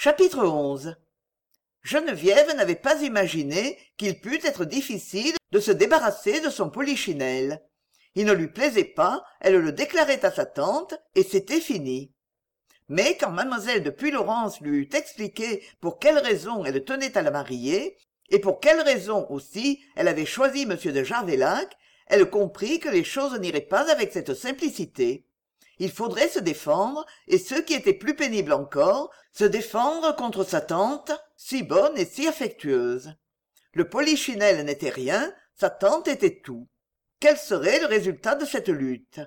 Chapitre 11. Geneviève n'avait pas imaginé qu'il pût être difficile de se débarrasser de son polichinelle. Il ne lui plaisait pas, elle le déclarait à sa tante, et c'était fini. Mais quand mademoiselle de Puylaurens lui eut expliqué pour quelles raisons elle tenait à la marier, et pour quelles raisons aussi elle avait choisi m de Jarveylac, elle comprit que les choses n'iraient pas avec cette simplicité. Il faudrait se défendre, et ce qui était plus pénible encore, se défendre contre sa tante, si bonne et si affectueuse. Le polichinelle n'était rien, sa tante était tout. Quel serait le résultat de cette lutte?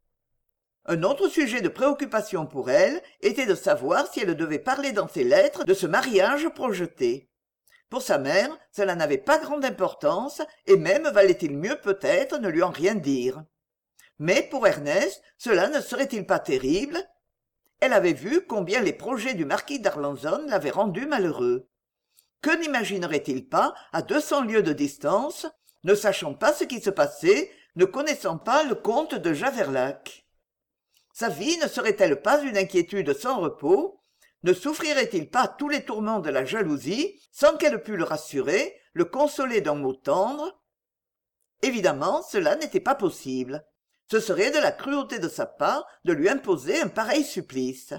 Un autre sujet de préoccupation pour elle était de savoir si elle devait parler dans ses lettres de ce mariage projeté. Pour sa mère, cela n'avait pas grande importance, et même valait-il mieux peut-être ne lui en rien dire. Mais pour Ernest, cela ne serait-il pas terrible? Elle avait vu combien les projets du marquis d'Arlanzon l'avaient rendu malheureux. Que n'imaginerait-il pas à 200 lieues de distance, ne sachant pas ce qui se passait, ne connaissant pas le comte de Javerlac? Sa vie ne serait-elle pas une inquiétude sans repos? Ne souffrirait-il pas tous les tourments de la jalousie, sans qu'elle pût le rassurer, le consoler d'un mot tendre? Évidemment, cela n'était pas possible. Ce serait de la cruauté de sa part de lui imposer un pareil supplice.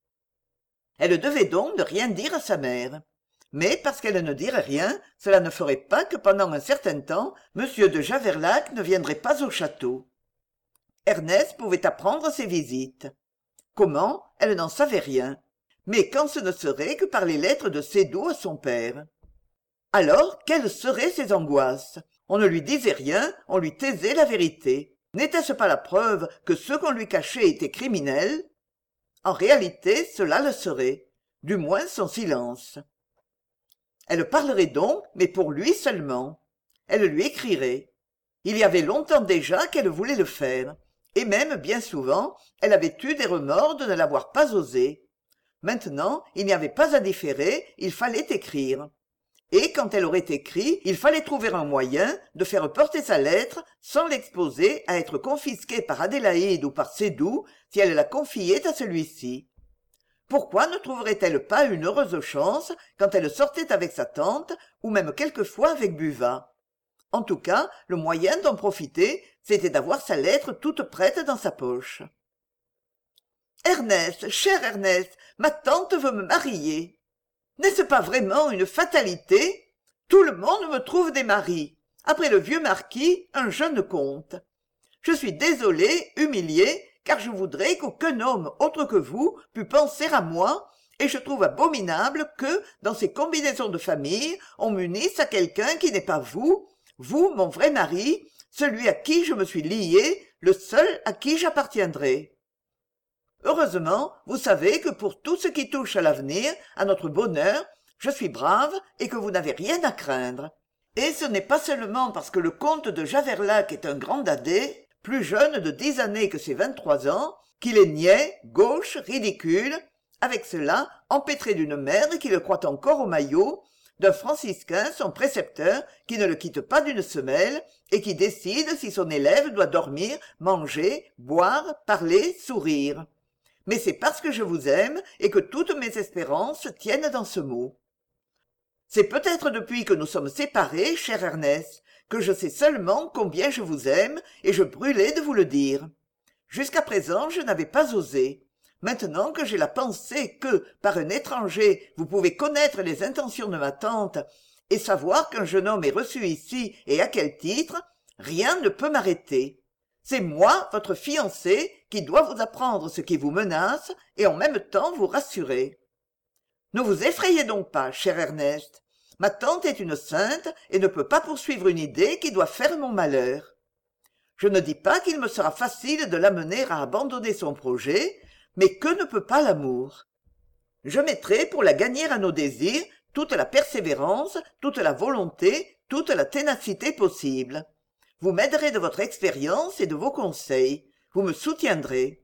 Elle devait donc ne rien dire à sa mère. Mais parce qu'elle ne dirait rien, cela ne ferait pas que pendant un certain temps, m de Javerlac ne viendrait pas au château. Ernest pouvait apprendre ses visites. Comment? Elle n'en savait rien. Mais quand ce ne serait que par les lettres de Seydoux à son père. Alors, quelles seraient ses angoisses? On ne lui disait rien, on lui taisait la vérité. N'était-ce pas la preuve que ce qu'on lui cachait était criminel? En réalité, cela le serait. Du moins son silence. Elle parlerait donc, mais pour lui seulement. Elle lui écrirait. Il y avait longtemps déjà qu'elle voulait le faire. Et même bien souvent, elle avait eu des remords de ne l'avoir pas osé. Maintenant, il n'y avait pas à différer, il fallait écrire. Et quand elle aurait écrit, il fallait trouver un moyen de faire porter sa lettre sans l'exposer à être confisquée par Adélaïde ou par Seydoux si elle la confiait à celui-ci. Pourquoi ne trouverait-elle pas une heureuse chance quand elle sortait avec sa tante ou même quelquefois avec Buvat? En tout cas, le moyen d'en profiter, c'était d'avoir sa lettre toute prête dans sa poche. « Ernest, cher Ernest, ma tante veut me marier. N'est-ce pas vraiment une fatalité? Tout le monde me trouve des maris. Après le vieux marquis, un jeune comte. Je suis désolé, humilié, car je voudrais qu'aucun homme autre que vous pût penser à moi, et je trouve abominable que, dans ces combinaisons de famille, on m'unisse à quelqu'un qui n'est pas vous, vous, mon vrai mari, celui à qui je me suis lié, le seul à qui j'appartiendrai. Heureusement, vous savez que pour tout ce qui touche à l'avenir, à notre bonheur, je suis brave et que vous n'avez rien à craindre. Et ce n'est pas seulement parce que le comte de Javerlac est un grand dadais, plus jeune de 10 années que ses 23 ans, qu'il est niais, gauche, ridicule, avec cela empêtré d'une mère qui le croit encore au maillot, d'un franciscain, son précepteur, qui ne le quitte pas d'une semelle, et qui décide si son élève doit dormir, manger, boire, parler, sourire. Mais c'est parce que je vous aime et que toutes mes espérances tiennent dans ce mot. C'est peut-être depuis que nous sommes séparés, cher Ernest, que je sais seulement combien je vous aime, et je brûlais de vous le dire. Jusqu'à présent, je n'avais pas osé. Maintenant que j'ai la pensée que, par un étranger, vous pouvez connaître les intentions de ma tante, et savoir qu'un jeune homme est reçu ici et à quel titre, rien ne peut m'arrêter. C'est moi, votre fiancé, qui dois vous apprendre ce qui vous menace, et en même temps vous rassurer. Ne vous effrayez donc pas, cher Ernest. Ma tante est une sainte et ne peut pas poursuivre une idée qui doit faire mon malheur. Je ne dis pas qu'il me sera facile de l'amener à abandonner son projet, mais que ne peut pas l'amour? Je mettrai pour la gagner à nos désirs toute la persévérance, toute la volonté, toute la ténacité possible. Vous m'aiderez de votre expérience et de vos conseils. Vous me soutiendrez.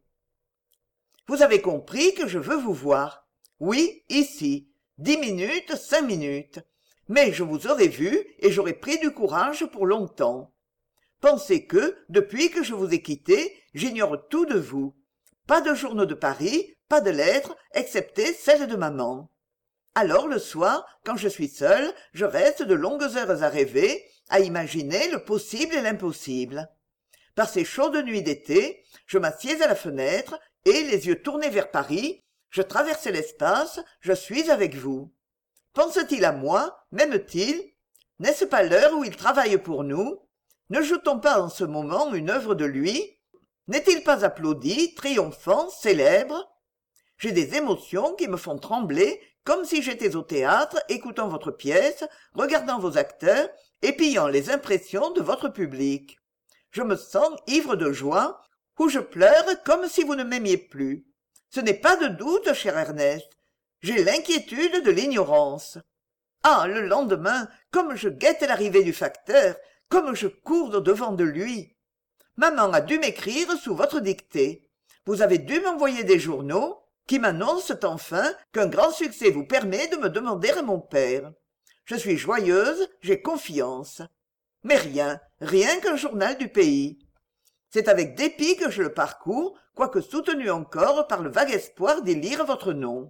Vous avez compris que je veux vous voir. Oui, ici. 10 minutes, 5 minutes. Mais je vous aurais vu et j'aurais pris du courage pour longtemps. Pensez que, depuis que je vous ai quitté, j'ignore tout de vous. Pas de journaux de Paris, pas de lettres, excepté celles de maman. Alors le soir, quand je suis seule, je reste de longues heures à rêver, à imaginer le possible et l'impossible. Par ces chaudes nuits d'été, je m'assieds à la fenêtre et, les yeux tournés vers Paris, je traverse l'espace, je suis avec vous. Pense-t-il à moi? M'aime-t-il? N'est-ce pas l'heure où il travaille pour nous? Ne joue-t-on pas en ce moment une œuvre de lui? N'est-il pas applaudi, triomphant, célèbre? J'ai des émotions qui me font trembler comme si j'étais au théâtre écoutant votre pièce, regardant vos acteurs, épiant les impressions de votre public. Je me sens ivre de joie, ou je pleure comme si vous ne m'aimiez plus. Ce n'est pas de doute, cher Ernest. J'ai l'inquiétude de l'ignorance. Ah, le lendemain, comme je guette l'arrivée du facteur, comme je cours au-devant de lui. Maman a dû m'écrire sous votre dictée. Vous avez dû m'envoyer des journaux qui m'annoncent enfin qu'un grand succès vous permet de me demander à mon père. Je suis joyeuse, j'ai confiance. Mais rien qu'un journal du pays. C'est avec dépit que je le parcours, quoique soutenu encore par le vague espoir d'y lire votre nom.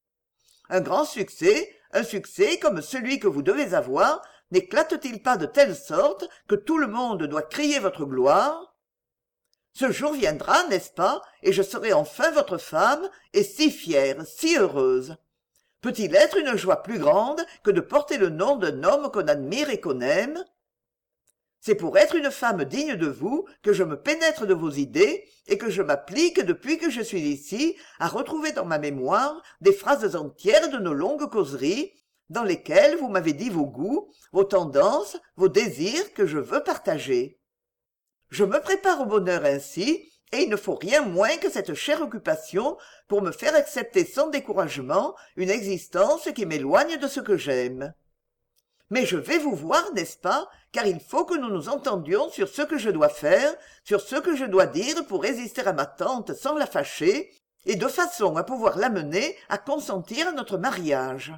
Un grand succès, un succès comme celui que vous devez avoir, n'éclate-t-il pas de telle sorte que tout le monde doit crier votre gloire? Ce jour viendra, n'est-ce pas, et je serai enfin votre femme, et si fière, si heureuse. Peut-il être une joie plus grande que de porter le nom d'un homme qu'on admire et qu'on aime? C'est pour être une femme digne de vous que je me pénètre de vos idées et que je m'applique depuis que je suis ici à retrouver dans ma mémoire des phrases entières de nos longues causeries, dans lesquelles vous m'avez dit vos goûts, vos tendances, vos désirs que je veux partager. Je me prépare au bonheur ainsi, et il ne faut rien moins que cette chère occupation pour me faire accepter sans découragement une existence qui m'éloigne de ce que j'aime. Mais je vais vous voir, n'est-ce pas, car il faut que nous nous entendions sur ce que je dois faire, sur ce que je dois dire pour résister à ma tante sans la fâcher, et de façon à pouvoir l'amener à consentir à notre mariage.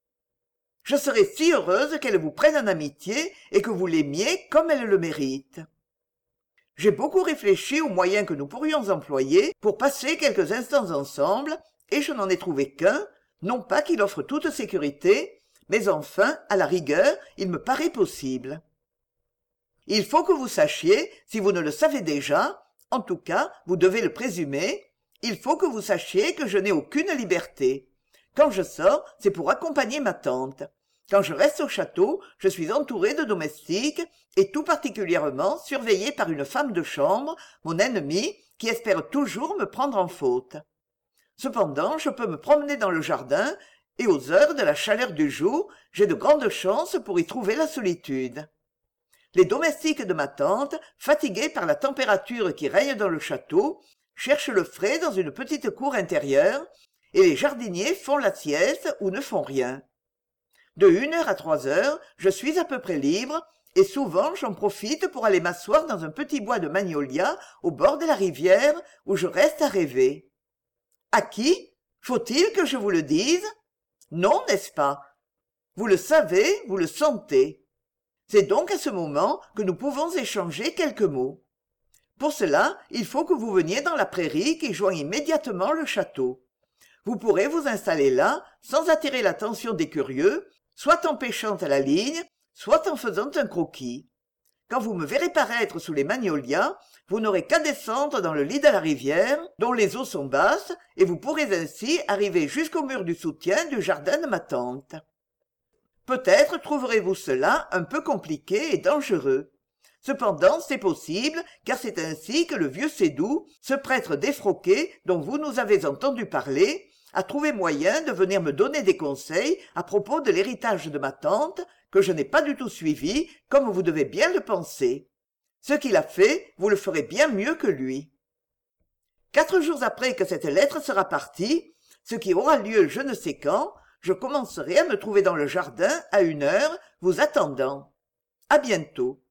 Je serai si heureuse qu'elle vous prenne en amitié et que vous l'aimiez comme elle le mérite. J'ai beaucoup réfléchi aux moyens que nous pourrions employer pour passer quelques instants ensemble, et je n'en ai trouvé qu'un, non pas qu'il offre toute sécurité, mais enfin, à la rigueur, il me paraît possible. Il faut que vous sachiez, si vous ne le savez déjà, en tout cas, vous devez le présumer, il faut que vous sachiez que je n'ai aucune liberté. Quand je sors, c'est pour accompagner ma tante. Quand je reste au château, je suis entourée de domestiques, et tout particulièrement surveillée par une femme de chambre, mon ennemie, qui espère toujours me prendre en faute. Cependant, je peux me promener dans le jardin, et aux heures de la chaleur du jour, j'ai de grandes chances pour y trouver la solitude. Les domestiques de ma tante, fatigués par la température qui règne dans le château, cherchent le frais dans une petite cour intérieure, et les jardiniers font la sieste ou ne font rien. De 1 heure à 3 heures, je suis à peu près libre, et souvent j'en profite pour aller m'asseoir dans un petit bois de magnolias au bord de la rivière, où je reste à rêver. À qui? Faut-il que je vous le dise? Non, n'est-ce pas? Vous le savez, vous le sentez. C'est donc à ce moment que nous pouvons échanger quelques mots. Pour cela, il faut que vous veniez dans la prairie qui joint immédiatement le château. Vous pourrez vous installer là, sans attirer l'attention des curieux, soit en pêchant à la ligne, soit en faisant un croquis. Quand vous me verrez paraître sous les magnolias, vous n'aurez qu'à descendre dans le lit de la rivière, dont les eaux sont basses, et vous pourrez ainsi arriver jusqu'au mur du soutien du jardin de ma tante. Peut-être trouverez-vous cela un peu compliqué et dangereux. Cependant, c'est possible, car c'est ainsi que le vieux Sédou, ce prêtre défroqué dont vous nous avez entendu parler, a trouvé moyen de venir me donner des conseils à propos de l'héritage de ma tante, que je n'ai pas du tout suivi, comme vous devez bien le penser. Ce qu'il a fait, vous le ferez bien mieux que lui. 4 jours après que cette lettre sera partie, ce qui aura lieu je ne sais quand, je commencerai à me trouver dans le jardin à 1 heure, vous attendant. À bientôt.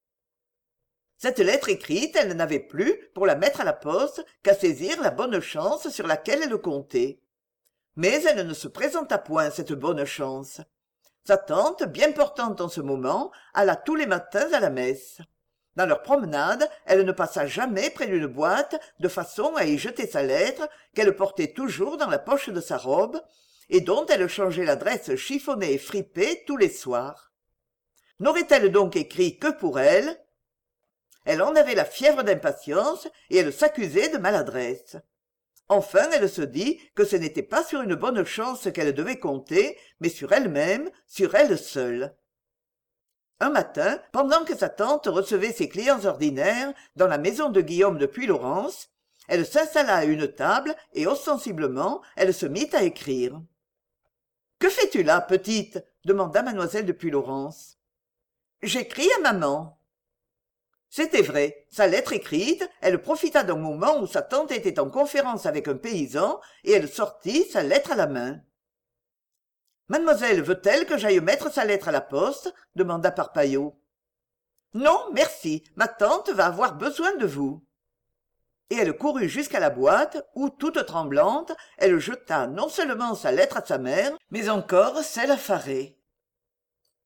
Cette lettre écrite, elle n'avait plus, pour la mettre à la poste, qu'à saisir la bonne chance sur laquelle elle comptait. Mais elle ne se présenta point, cette bonne chance. Sa tante, bien portante en ce moment, alla tous les matins à la messe. Dans leur promenade, elle ne passa jamais près d'une boîte, de façon à y jeter sa lettre, qu'elle portait toujours dans la poche de sa robe, et dont elle changeait l'adresse chiffonnée et fripée tous les soirs. N'aurait-elle donc écrit que pour elle? Elle en avait la fièvre d'impatience et elle s'accusait de maladresse. Enfin elle se dit que ce n'était pas sur une bonne chance qu'elle devait compter, mais sur elle-même, sur elle seule. Un matin, pendant que sa tante recevait ses clients ordinaires dans la maison de Guillaume de Puylaurens, elle s'installa à une table et ostensiblement elle se mit à écrire. « Que fais-tu là, petite ?» demanda mademoiselle de Puylaurens. « J'écris à maman. » C'était vrai, sa lettre écrite, elle profita d'un moment où sa tante était en conférence avec un paysan et elle sortit sa lettre à la main. « Mademoiselle veut-elle que j'aille mettre sa lettre à la poste ?» demanda Parpaillot. « Non, merci, ma tante va avoir besoin de vous. » Et elle courut jusqu'à la boîte où, toute tremblante, elle jeta non seulement sa lettre à sa mère, mais encore celle à Faré.